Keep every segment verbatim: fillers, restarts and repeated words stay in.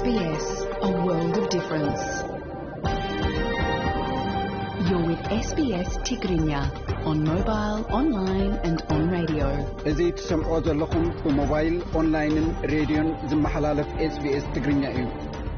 B S, a world of difference. You're with S B S Tigrinya on mobile, online and on radio. إذا تسمعوا لكم بموبايل، أونلاين، راديو زمحلالف إس بي إس تقرينيا إيو.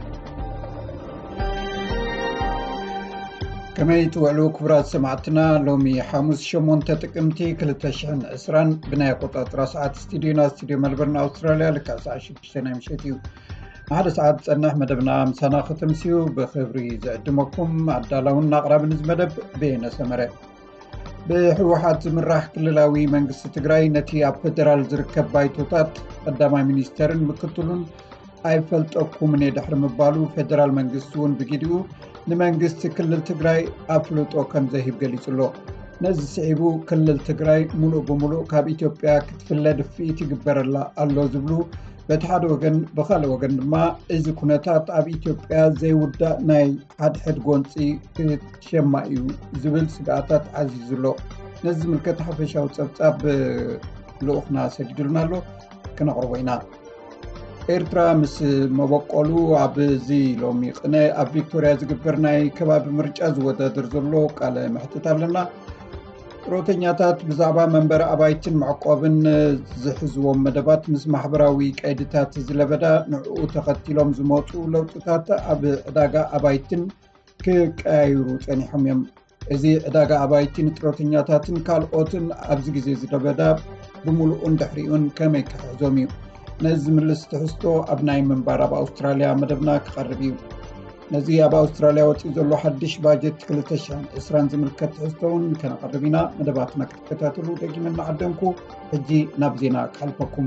كما يتوعلوا كبرات سمعتنا لومي حاموس شمون تتقمتي كلتشحن عسران بناية قطعة راسعات استديونا استديو ملبرن أستراليا لكاس عشر بشتنا مشيتيو. هذا ساعات سنة مدبنا مسانا ختمسيو بخبري زعدمكم عدالون نقرب نزمدب بين سمرة بحوحات مراح كللاوي منقصة تقراي نتي اب فدرال زركب بايتوتات قدامي منيسترن مكتلون ايفلت اكو من يدحر مبالو فدرال منقصون بقيديو نمنقصة كلل تقراي افلوت او كان زهيب قليسلو نز سعيبو كلل تقراي ملو بملو كاب إثيوبيا كتفلد في تقبر الله اللو زبلو بتحد وجن بخال وجن ما إذا كنتات أب إثيوبيا زي ودا ناي حد حد قنصي شمايو زبل سقاطات عزيز له نزم الكتحف شاو تصاب لوخنا سجدلنا له كنا قروينا إيرترا مس مبقولو أب زي لو ميقنا أب فيكتوريا زقبرناي كباب مرجع زودا درزلو قال محتتالنا روتينياتات بزعبا منبر أبايتن معقوبن زحزوهم مدبات مس محبراوي كايدتات زلبدا نعو تقتلهم زموتو لوتتات أب داقا أبايتن كايرو تاني حميم ازي داقا أبايتن روتينياتاتن كالوتن أبزيزي زلبدا بملؤون دحريون كامي كحزوميو نزم الاستحستو أبناي منبر أبا أستراليا مدبنا كقربيو نزي أبا أستراليا وتيزولو حدش باجت كلتشان إسران زملكت حستون كان قربينا مدباتنا كتكتاتلو دقي من معدنكو هجي نابزينا كحلفكم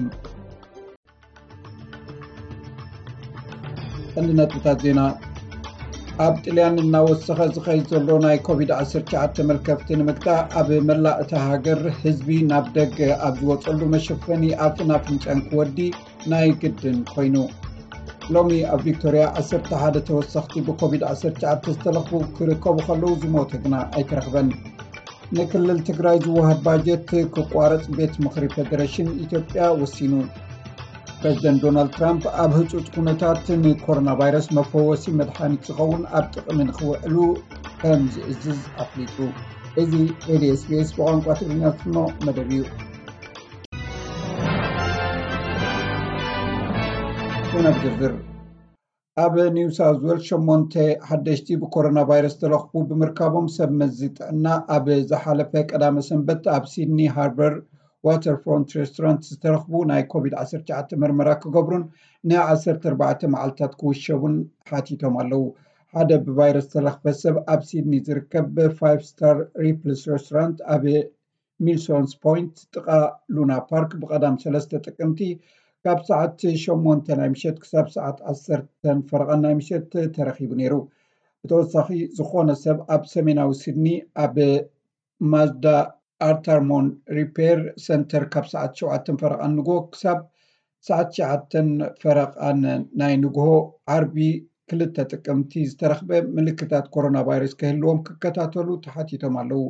عندنا تتازينا أبتليان الناوسخة زخي زولو ناي كوفيد عسر كعات ملكفتين مكتا أب ملا اتهاجر حزبي نابدق أبزوات اللو مشفني أفنا فنشانك ودي ناي قدن كوينو لومي أب فيكتوريا عسر تحادة توسختي بكوفيد عسر تعب تستلقو كركو بخلو زموتقنا أي كرخبن نكل التقراي زوهر باجت كقوارت بيت مخري فدريشن إثيوبيا وسينون بريزيدنت دونالد ترامب أب هجوت كونتات كورونا فيروس مفوسي مدحاني تغون أب تقمن خوئلو همز إزز أفليتو إذي إيدي إس بي إس بغان قاتلين أفنو مدبيو ونبجزر أب نيو ساوث ويلز شمونتي حدشتي بكورونا فيروس تلخبو بمركابهم سب مزيت أنا أب زحالفك أدام سنبت أب سيدني هاربر واتر فرونت ريستورانت تلخبو ناي كوفيد عسر جعت مرمراك قبرون نا عسر تربعة معلتات كوشون حاتيتهم اللو هذا بفيروس تلخب سب أب سيدني زركب فايف ستار ريبلس ريستورانت أب ميلسونز بوينت تقا لونا بارك بقدام سلسة تقمتي كاب ساعات شمونتن عمشت كساب ساعات عسرتن فرغنا عمشت ترخيب نيرو بتوصخي زخونة سب أب سميناو سيدني أب مازدا أرترمون ريبير سنتر كاب ساعات شوعتن فرغان نقو كساب ساعات شعاتن فرغان ناي نقو عربي كلتا تقمتيز ترخبه ملكتات كورونا فيروس كهلوهم ككتاتولو تحاتيتهم علو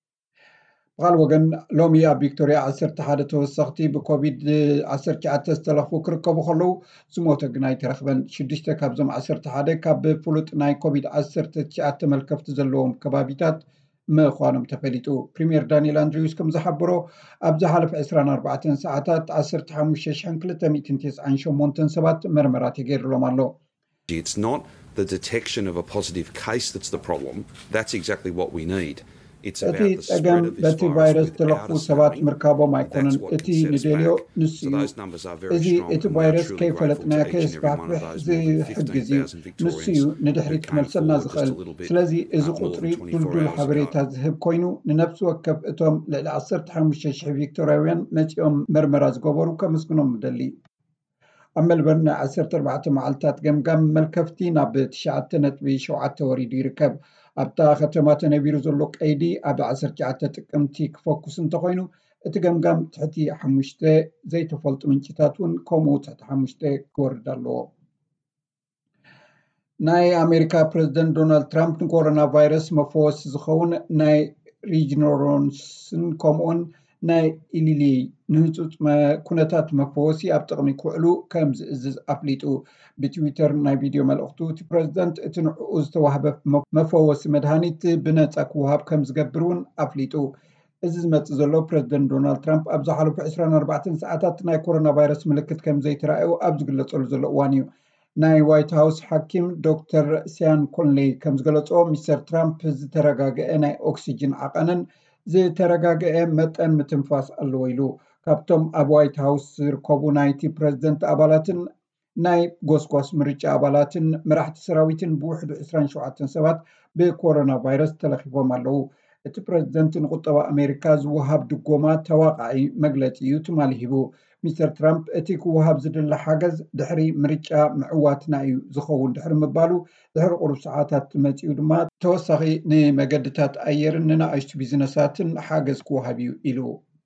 قال وجن لومي أب فيكتوريا عسر تحادة توسختي بكوفيد عسر كعات تستلخو كركبو خلو سموتك ناي ترخبن شدشتا كابزم عسر تحادة كاب فلوت ناي كوفيد عسر تشعات ملكفت زلوهم كبابيتات ما خوانم تفليتو بريمير دانيال أندريوس كم زحبرو أبزا حالف عسران أربعة ساعتات عسر تحموش ششحن كلتا ميتين تسعين شمونتن سبات مرمرات يغير لومالو. It's not the detection of a positive case that's the problem. That's exactly what we need. It's about the spread of this virus without us knowing. That's what can set us back. So those numbers are very strong and we are truly grateful to each and every one of those more than fifteen thousand Victorians who came forward just a little bit uh, more than twenty-four hours ago. ዝህብ ኮይኑ ንነፍሲ ወከፍ እቶም ልዕሊ ዓሰርተ ሓሙሽተ ሽሕ ቪክቶሪያውያን መጺኦም መርመራ ዝገበሩ ከመስግኖም ምደሊ ኣብ መልበርን ዓሰርተ ኣርባዕተ መዓልትታት ገምጋም መልከፍቲ ናብ ትሽዓተ ነጥቢ ሸውዓተ ወሪዱ ይርከብ ኣብታ ከተማ ተነቢሩ ዘሎ ቀይዲ ኣብ ዓሰርተ ትሽዓተ ጥቅምቲ ክፎኩስ እንተኮይኑ እቲ ገምጋም ትሕቲ ሓሙሽተ ዘይተፈልጡ ምንጭታት እውን ከምኡ ትሕቲ ሓሙሽተ ክወርድ ኣለዎ ናይ ኣሜሪካ ፕሬዝደንት ዶናልድ ትራምፕ ንኮሮና ቫይረስ መፈወሲ ዝኸውን ናይ ሪጅኖሮንስን ከምኡን ናይ ኢሊሊ ንህፁፅ ኩነታት መፈወሲ ኣብ ጥቕሚ ክውዕሉ ከም ዝእዝዝ ኣፍሊጡ ብትዊተር ናይ ቪድዮ መልእኽቱ እቲ ፕረዚደንት እቲ ንዕኡ ዝተዋህበ መፈወሲ መድሃኒት ብነፃ ክውሃብ ከም ዝገብር እውን ኣፍሊጡ እዚ ዝመፅእ ዘሎ ፕረዚደንት ዶናልድ ትራምፕ ኣብ ዝሓለፉ ዒስራን ኣርባዕተን ሰዓታት ናይ ኮሮና ቫይረስ ምልክት ከም ዘይተረኣዩ ኣብ ዝግለፀሉ ዘሎ እዋን እዩ ናይ ዋይት ሃውስ ሓኪም ዶክተር ሲያን ኮንሌይ ከም ዝገለጾ ሚስተር ትራምፕ ዝተረጋግአ ናይ ኦክሲጅን ዓቐንን ዝተረጋግአ መጠን ምትንፋስ ኣለዎ ኢሉ ካብቶም ኣብ ዋይት ሃውስ ዝርከቡ ናይቲ ፕረዚደንት ኣባላትን ናይ ጎስጓስ ምርጫ ኣባላትን መራሕቲ ሰራዊትን ብውሕዱ ዒስራን ሸውዓተ ሰባት ብኮሮና ቫይረስ ተለኺቦም ኣለዉ እቲ ፕረዚደንት ንቁጠባ ኣሜሪካ ዝወሃብ ድጎማ ተዋቃዒ መግለፂ እዩ ትማሊ ሂቡ ሚስተር ትራምፕ እቲ ክወሃብ ዝድለ ሓገዝ ድሕሪ ምርጫ ምዕዋትና እዩ ዝኸውን ድሕሪ ምባሉ ድሕሪ ቁሩብ ሰዓታት መፂኡ ድማ ተወሳኺ ንመገድታት ኣየርን ንናእሽቱ ቢዝነሳትን ሓገዝ ክወሃብ እዩ ኢሉ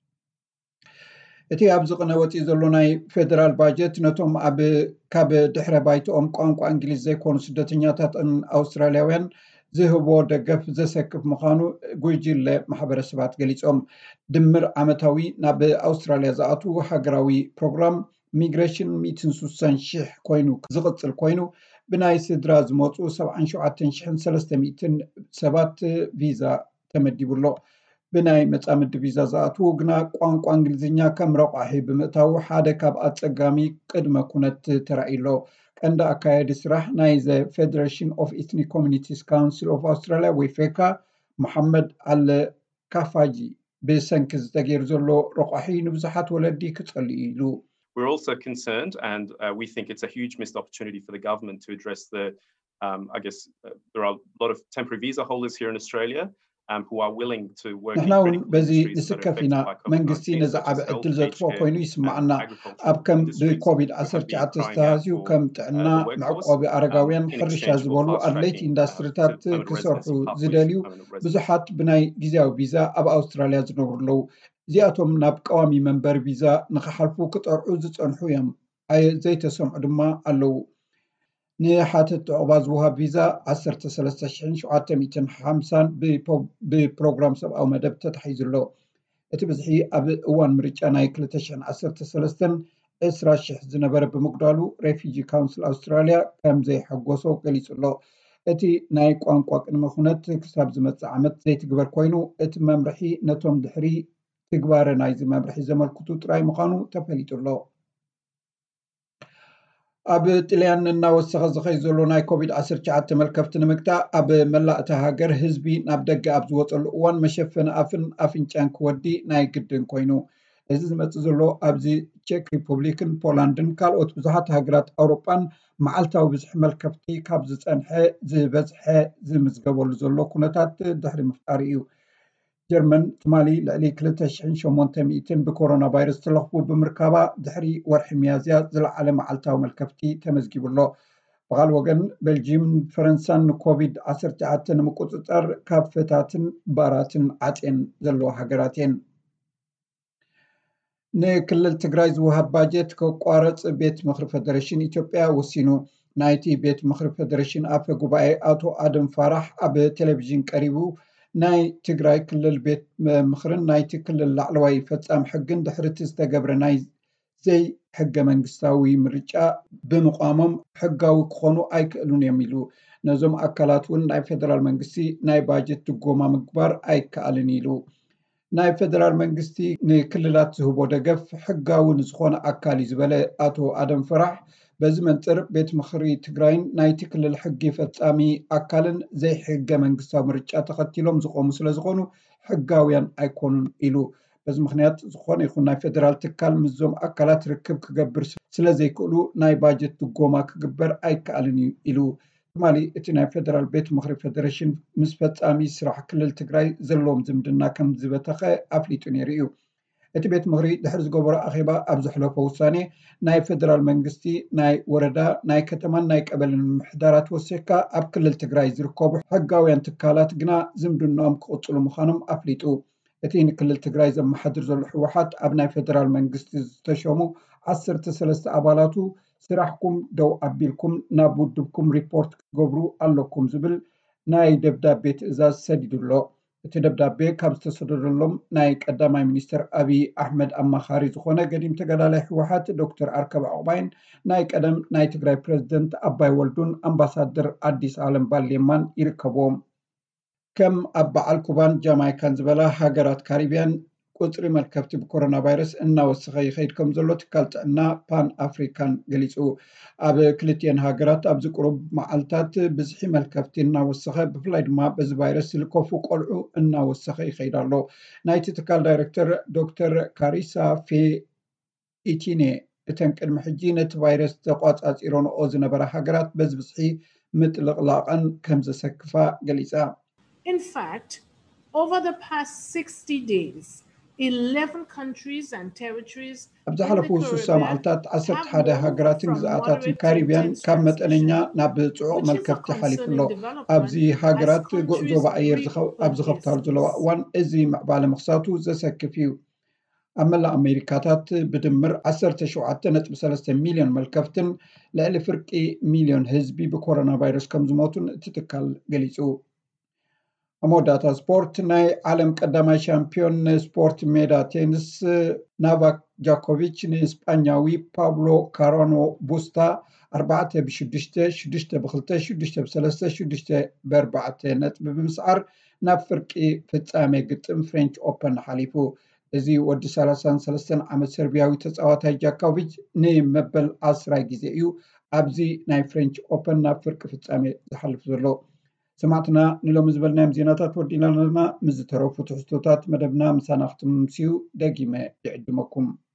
እቲ ኣብ ዝቕነ ወፂኡ ዘሎ ናይ ፌደራል ባጀት ነቶም ኣብ ካብ ድሕረ ባይቶኦም ቋንቋ እንግሊዝ ዘይኮኑ ስደተኛታትን ኣውስትራልያውያን ዝህቦ ደገፍ ዘሰክፍ ምዃኑ ጉጅለ ማሕበረሰባት ገሊፆም ድምር ዓመታዊ ናብ ኣውስትራልያ ዝኣትዉ ሃገራዊ ፕሮግራም ሚግሬሽን ሚእትን ስሳን ሽሕ ኮይኑ ዝቕፅል ኮይኑ ብናይ ስድራ ዝመፁ ሰብዓን ሸውዓተን ሽሕን ሰለስተ ሚእትን ሰባት ቪዛ ተመዲቡሎ ብናይ መፃምዲ ቪዛ ዝኣትዉ ግና ቋንቋ እንግሊዝኛ ከም ረቋሒ ብምእታው ሓደ ካብ ኣፀጋሚ ቅድመ ኩነት ተራኢሎ ቀንዲ ኣካየዲ ስራሕ ናይ ዘ ፌደሬሽን ኦፍ ኢትኒክ ኮሚኒቲስ ካውንስል ኦፍ ኣውስትራልያ ወይ ፌካ መሐመድ አል ካፋጂ ብሰንኪ ዝተገይሩ ዘሎ ረቋሒ ንብዙሓት ወለዲ ክፀልዩ ኢሉ We're also concerned and uh, we think it's a huge missed opportunity for the government to address the um, I guess uh, there are a lot of temporary visa holders here in Australia um, who are willing to work in critical industries ንስከፍ ኢና መንግስቲ ነዚ ዓብይ ዕድል ዘጥፎ ኮይኑ ይስማዓና ኣብ ከም ብኮቪድ ዓሰርተ ትሸዓተ ዝተሃዝዩ ከም ጥዕና መዕቆቢ ኣረጋውያን ሕርሻ ዝበሉ ኣድለይቲ ኢንዳስትሪታት ክሰርሑ ዝደልዩ ብዙሓት ብናይ ግዜያዊ ቪዛ ኣብ ኣውስትራልያ ዝነብሩ ኣለዉ እዚኣቶም ናብ ቀዋሚ መንበሪ ቪዛ ንክሓልፉ ክጠርዑ ዝፀንሑ እዮም ዘይተሰምዑ ድማ ኣለዉ ንሓተት ዕቑባ ዝውሃብ ቪዛ ዓሰርተ ሰለስተ ሽሕን ሸውዓተ ሚእትን ሓምሳን ብፕሮግራም ሰብኣዊ መደብ ተታሒዙሎ እቲ ብዝሒ ኣብ እዋን ምርጫ ናይ ክልተ ሽሕን ዓሰርተ ሰለስተን ዕስራ ሽሕ ዝነበረ ብምጉዳሉ ሬፊጂ ካውንስል ኣውስትራልያ ከም ዘይሐጎሶ ገሊጹሎ እቲ ናይ ቋንቋ ቅድመ ኩነት ክሳብ ዝመፅእ ዓመት ዘይትግበር ኮይኑ እቲ መምርሒ ነቶም ድሕሪ ትግባረ ናይዚ መምርሒ ዘመልክቱ ጥራይ ምዃኑ ተፈሊጡሎ ኣብ ጥልያን እናወሰኸ ዝኸይ ዘሎ ናይ ኮቪድ ዓሰርተ ትሸዓተ መልከፍቲ ንምግታእ ኣብ መላእቲ ሃገር ህዝቢ ናብ ደገ ኣብ ዝወፀሉ እዋን መሸፈኒ ኣፍን ኣፍንጫን ክወዲ ናይ ግድን ኮይኑ እዚ ዝመፅእ ዘሎ ኣብዚ ቼክ ሪፐብሊክን ፖላንድን ካልኦት ብዙሓት ሃገራት ኣውሮጳን መዓልታዊ ብዝሒ መልከፍቲ ካብ ዝፀንሐ ዝበዝሐ ዝምዝገበሉ ዘሎ ኩነታት ድሕሪ ምፍጣር እዩ ጀርመን ትማሊ ልዕሊ ክልተ ሽሕን ሸሞንተ ሚእትን ብኮሮና ቫይረስ ተለኽፉ ብምርካባ ድሕሪ ወርሒ ሚያዝያ ዝለዓለ መዓልታዊ መልከፍቲ ተመዝጊቡሎ ብኻልእ ወገን ቤልጅየም ፈረንሳን ንኮቪድ ዓሰርተ ትሸዓተ ንምቁፅፃር ካፈታትን ባራትን ዓፅን ዘለዎ ሃገራት እየን ንክልል ትግራይ ዝውሃብ ባጀት ከቋረፅ ቤት ምክሪ ፌደሬሽን ኢትዮጵያ ወሲኑ ናይቲ ቤት ምክሪ ፌደሬሽን ኣፈ ጉባኤ ኣቶ ኣደም ፋራሕ ኣብ ቴሌቭዥን ቀሪቡ ናይ ትግራይ ክልል ቤት ምክርን ናይቲ ክልል ላዕለዋይ ፈፃሚ ሕግን ድሕርቲ ዝተገብረ ናይ ዘይ ሕገ መንግስታዊ ምርጫ ብምቋሞም ሕጋዊ ክኾኑ ኣይክእሉን እዮም ኢሉ ነዞም ኣካላት እውን ናይ ፌደራል መንግስቲ ናይ ባጀት ድጎማ ምግባር ኣይከኣልን ኢሉ ናይ ፌደራል መንግስቲ ንክልላት ዝህቦ ደገፍ ሕጋዊ ንዝኾነ ኣካል እዩ ዝበለ ኣቶ ኣደም ፈራሕ በዚ መንፅር ቤት ምክሪ ትግራይን ናይቲ ክልል ሕጊ ፈፃሚ ኣካልን ዘይሕገ መንግስታዊ ምርጫ ተኸቲሎም ዝቆሙ ስለ ዝኾኑ ሕጋውያን ኣይኮኑን ኢሉ በዚ ምክንያት ዝኾነ ይኹን ናይ ፌደራል ትካል ምዞም ኣካላት ርክብ ክገብር ስለ ዘይክእሉ ናይ ባጀት ድጎማ ክግበር ኣይከኣልን ኢሉ ትማሊ እቲ ናይ ፌደራል ቤት ምክሪ ፌደሬሽን ምስ ፈፃሚ ስራሕ ክልል ትግራይ ዘለዎም ዝምድና ከም ዝበተኸ ኣፍሊጡ ነይሩ እዩ እቲ ቤት ምክሪ ድሕሪ ዝገበሮ ኣኼባ ኣብ ዘሕለፈ ውሳኔ ናይ ፌደራል መንግስቲ ናይ ወረዳ ናይ ከተማን ናይ ቀበልን ምሕዳራት ወሲካ ኣብ ክልል ትግራይ ዝርከቡ ሕጋውያን ትካላት ግና ዝምድንኦም ክቕፅሉ ምዃኖም ኣፍሊጡ እቲ ንክልል ትግራይ ዘመሓድር ዘሎ ሕወሓት ኣብ ናይ ፌደራል መንግስቲ ዝተሾሙ ዓሰርተ ሰለስተ ኣባላቱ ስራሕኩም ደው ኣቢልኩም ናብ ውድብኩም ሪፖርት ክትገብሩ ኣለኩም ዝብል ናይ ደብዳቤ ትእዛዝ ሰዲዱሎ እቲ ደብዳቤ ካብ ዝተሰደደሎም ናይ ቀዳማይ ሚኒስትር አብይ አሕመድ አማኻሪ ዝኾነ ገዲም ተጋዳላይ ህወሓት ዶክተር አርከብ ዕቁባይን ናይ ቀደም ናይ ትግራይ ፕሬዝደንት አባይ ወልዱን አምባሳደር አዲስ ዓለም ባሌማን ይርከብዎም። ከም ኣብ በዓል ኩባን ጃማይካን ዝበላ ሃገራት ካሪቢያን ቁፅሪ መልከፍቲ ብኮሮና ቫይረስ እናወሰኸ ይኸይድ ከም ዘሎ ትካል ጥዕና ፓን አፍሪካን ገሊፁ። ኣብ ክልቲአን ሃገራት ኣብዚ ቁሩብ መዓልታት ብዝሒ መልከፍቲ እናወሰኸ ብፍላይ ድማ በዚ ቫይረስ ዝልከፉ ቆልዑ እናወሰኸ ይኸይድ ኣሎ። ናይቲ ትካል ዳይሬክተር ዶክተር ካሪሳ ፌኢቲኔ እተን ቅድሚ ሕጂ ነቲ ቫይረስ ተቋፃፂሮንኦ ዝነበራ ሃገራት በዚ ብዝሒ ምጥልቕላቐን ከም ዘሰክፋ ገሊፃ። In fact, over the past sixty days, eleven countries and territories ኣብ ዝሓለፉ ስልሳ መዓልታት ዓሰርተ ሓደ ሃገራትን ግዝኣታትን ካሪቢያን ካብ መጠነኛ ናብ ፅዑቕ መልከፍቲ ሓሊፉሎ። ኣብዚ ሃገራት ጉዕዞ ብኣየር ኣብ ዝኸፍታሉ ዘለዋ እዋን እዚ ምዕባለ ምኽሳቱ ዘሰክፍ እዩ። ኣብ መላእ ኣሜሪካታት ብድምር ዓሰርተ ሸውዓተ ነጥቢ ሰለስተ ሚልዮን መልከፍትን ልዕሊ ፍርቂ ሚልዮን ህዝቢ ብኮሮና ቫይረስ ከም ዝሞቱን እቲ ትካል ገሊፁ። አሞዳታ ስፖርት ናይ ዓለም ቀዳማይ ሻምፒዮን ስፖርት ሜዳ ቴኒስ ናቫክ ጃኮቪች ንእስጳኛዊ ፓብሎ ካራኖ ቡስታ ኣርባዕተ ብሽዱሽተ ሽዱሽተ ብክልተ ሽዱሽተ ብሰለስተ ሽዱሽተ ብኣርባዕተ ነጥቢ ብምስዓር ናብ ፍርቂ ፍጻሜ ግጥም ፍሬንች ኦፐን ሓሊፉ። እዚ ወዲ ሰላሳን ሰለስተን ዓመት ሰርቢያዊ ተፃዋታይ ጃኮቪች ንመበል ዓስራይ ግዜ እዩ ኣብዚ ናይ ፍሬንች ኦፐን ናብ ፍርቂ ፍጻሜ ዝሓልፍ ዘሎ። ሰማዕትና ንሎሚ ዝበልናዮም ዜናታት ወዲና ኣለና። ምስ ዝተረፉ ትሕዝቶታት መደብና ምሳና ክትምምስዩ ደጊመ ይዕድመኩም።